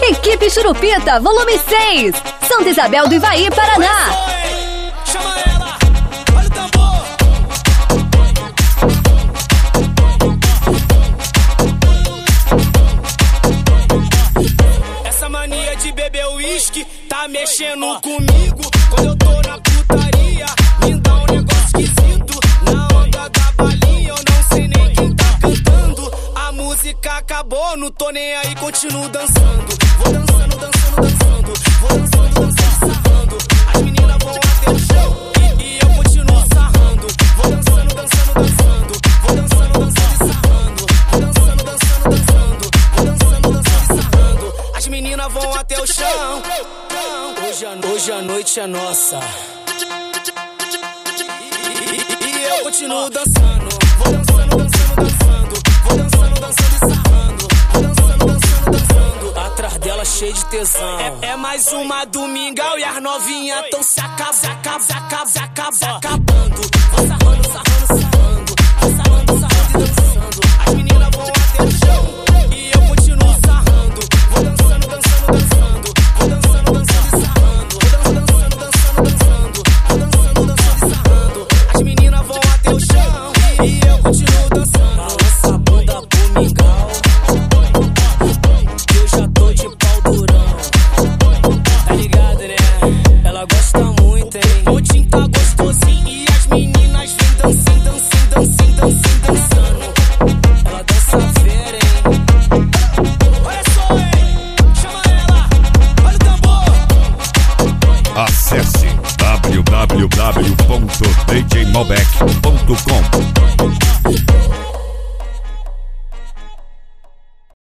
Equipe Churupita, volume 6, Santa Isabel do Ivaí, Paraná. Chama ela, olha o tambor. Essa mania de beber uísque tá mexendo comigo. Quando eu tô na putaria, me dá um negócio esquisito. Na onda da balinha, eu não sei nem quem tá cantando. A música acabou, não tô nem aí, continuo dançando. Vou dançando, dançando, dançando. Vou dançando, dançando, sarrando. As meninas vão até o chão e eu continuo sarrando. Vou dançando, dançando, dançando. Vou dançando, dançando e sarrando. Vou dançando, dançando, dançando. Vou dançando, dançando e sarrando. As meninas vão até o chão. Hoje a noite é nossa. E eu continuo dançando. Vou dançando, dançando, dançando. Vou dançando, dançando e sarrando. Vou dançando, dançando, dançando. Atrás dela cheio de tesão. É mais uma domingão e as novinhas tão se acabando. Vou sarrando, sarrando, sarrando. Vou sarrando, sarrando e dançando. As meninas vão até o chão e eu continuo sarrando. Vou dançando, dançando, dançando. Vou dançando, dançando e sarrando. Vou dançando, dançando, dançando. Vou dançando, dançando e sarrando. As meninas vão até o chão e eu continuo dançando. Balança a bunda pro mingau, que eu já tô de pau durão. Tá ligado, né? Ela gosta muito, hein? O Tim tá gostosinho e as meninas vêm dançando, dançando, dançando, dançando, dançando. Ela dança fera, hein? Olha só, hein? Chama ela, olha o tambor. Acesse www.djmalbec.com